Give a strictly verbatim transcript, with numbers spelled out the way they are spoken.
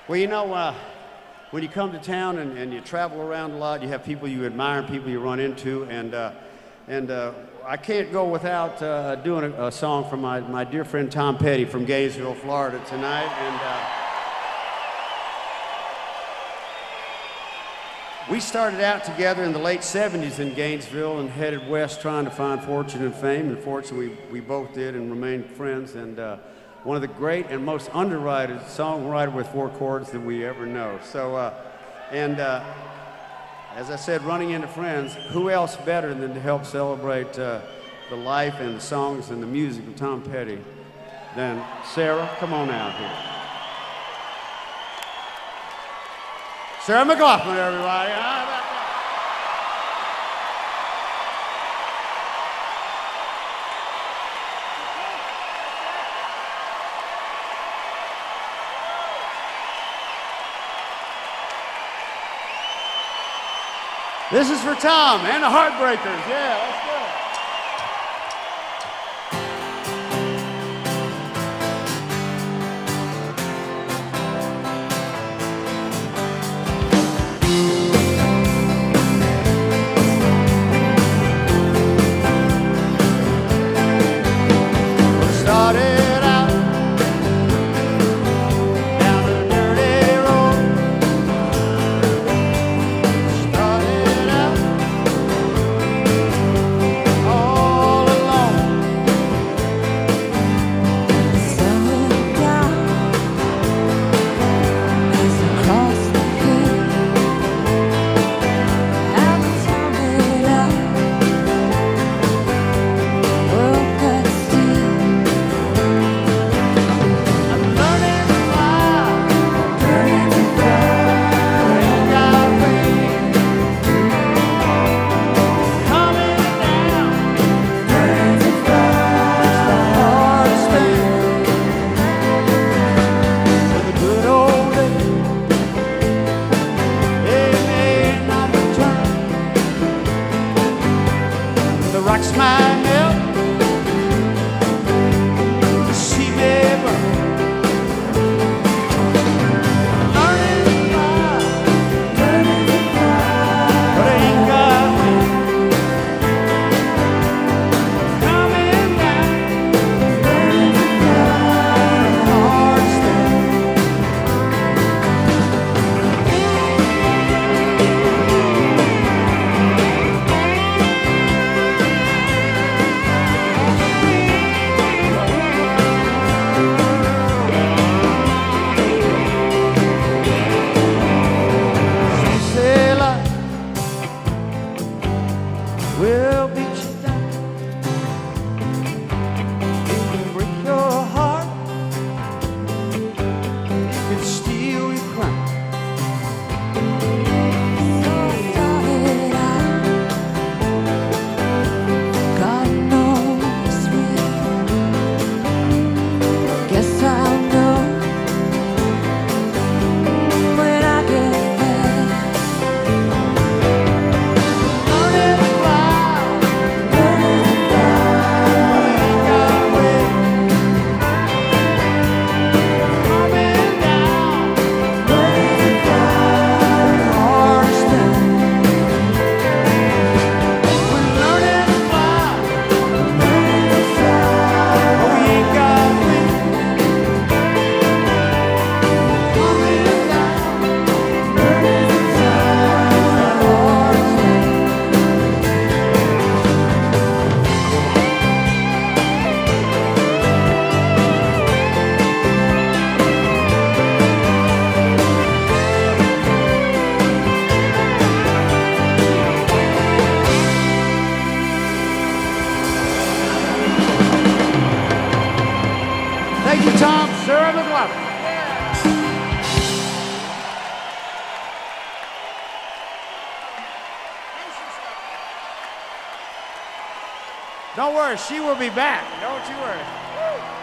Well, you know, uh, when you come to town and, and you travel around a lot, you have people you admire and people you run into, and uh, and uh, I can't go without uh, doing a, a song from my, my dear friend Tom Petty from Gainesville, Florida tonight. And uh, we started out together in the late seventies in Gainesville and headed west trying to find fortune and fame, and fortunately we, we both did and remained friends. And uh, one of the great and most underrated songwriter with four chords that we ever know. So, uh, and uh, as I said, running into friends, who else better than to help celebrate uh, the life and the songs and the music of Tom Petty than Sarah? Come on out here. Sarah McLachlan, everybody. How about that? This is for Tom and the Heartbreakers. Yeah, let's go. Thank you, Tom. Sarah McLachlan. Don't worry, she will be back. Don't you worry.